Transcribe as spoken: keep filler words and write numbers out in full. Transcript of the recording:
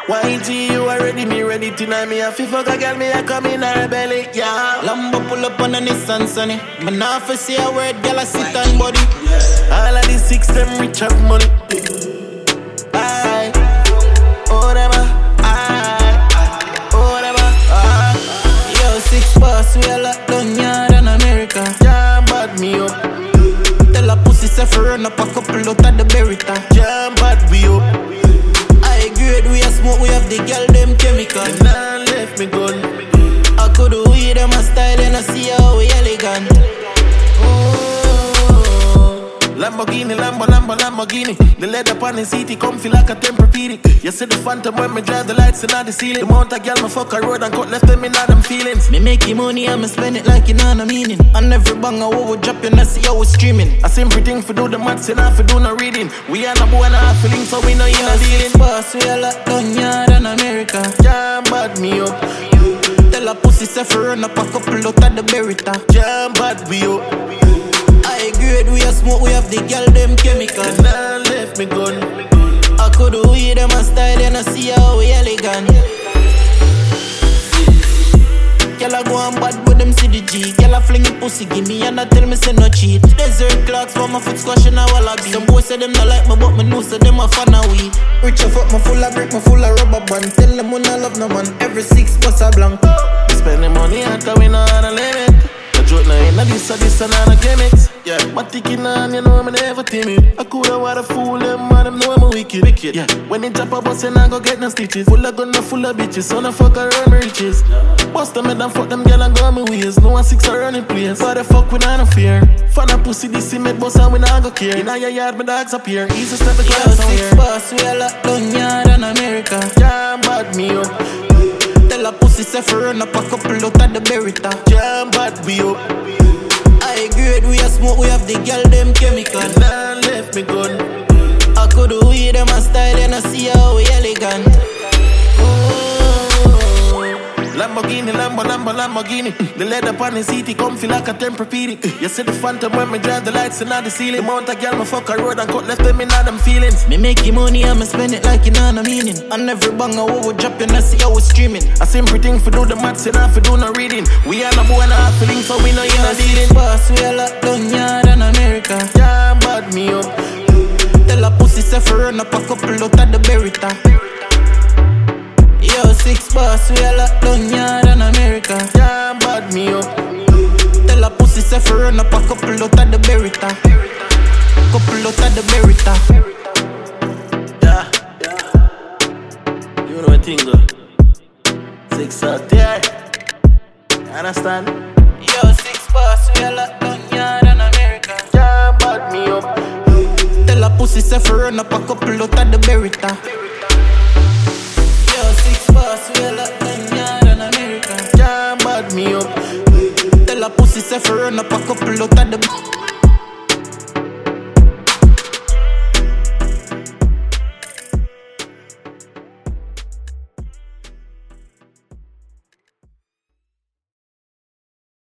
Y G, you already me ready tonight. Me a fi fuck a girl, me a come in her belly, yeah. Lambo pull up on a Nissan Sunny. Man not fi say a word, girl a sit on body. All of the six them rich have money. Aye, oh them aye, oh them aye. Yo, six boss, we a lock down yard in America. Jam bad me up. Tell a pussy say fi run up a couple out of the Beretta. Jam bad we up. High grade, we a smoke, we have the girl them chemical. And now left me gun. I could do with them a style and I see how we elegant. Lamborghini, Lambo, Lambo, Lamborghini. The leather pan the city come feel like a Tempur-Pedic. You see the phantom when me drive the lights in the ceiling. The amount of girl me fuck a road and cut left them in all them feelings. Me make your money and me spend it like you know no meaning. And every bang I will drop you and I see how we streaming. A simple thing for do the maths and half for do no reading. We are no boy and a half feeling so we know you no dealing. Boss, we a lock down yard in America. Jam bad me up. Tell a pussy say fi run up a couple out of the Beretta. Jam bad we up. High grade, we a smoke, we have the girl them chemical. And now left me gun. I could do with them a style and I see how we elegant. Girl I go and bad with them C D G. Girl I fling it pussy, give me and I tell me say no cheat. Desert clocks for my foot squash and a wallaby. Some boys say them not like me but me know say them a fan of we. Rich a fuck, me full of brick, me full of rubber band. Tell them when I love no man, every six bus a blank. Spending money until we not on a limit. Joke now inna this a this and on a gimmicks. Yeah, my ticket on, you know me never timid. I coulda what a fool them, man, them know I'm a wicked. Wicked. Yeah, when it drop a bus and I go get no stitches. Full of gun, full of bitches, so no fuck around me riches. Bust them head and fuck them girl and go me ways. No one six around the place. Why the fuck we not no fear? Fan a pussy this cement bust and we not go care. Inna your yard, my dogs appear. Easy step the glass on here. Six boss, we a lock down yard in America. Jam bad me up. Tell a pussy say fi run up a couple out of the Beretta. Jam bad we up. High grade, we a smoke, we have the girl them chemical. And now left me gun. I could do with them a style and I see how we elegant. Lamborghini, Lambo, Lambo, Lamborghini. The leather pan the city come feel like a Tempur-Pedic. You see the phantom when me drive the lights in the ceiling. The amount of girl me fuck a road and cut left them in all them feelings. Me make your money and me spend it like you know no meaning. And every bang I will drop you and I see how we streaming. A simple thing for do the maths and half for do no reading. We are no boy and a half feeling so we know you no dealing. Boss, we a lock down yard in America. Jam bad me up. Tell a pussy say fi run up a couple out of the Beretta. Yo, six boss, we a lock down yard in America. Jam bad me up. Tell a pussy say fi run up a couple out of the Beretta. Couple out of the Beretta. Yeah, yeah. You know what thing though. Six out there. Understand? Yo, six boss, we a lock down yard in America. Jam bad me up. Tell a pussy say fi run up a couple out of the Beretta. Yo, six boss, we a lock down yard in America. Jam bad me up. Tell a pussy say fi run up a couple out of the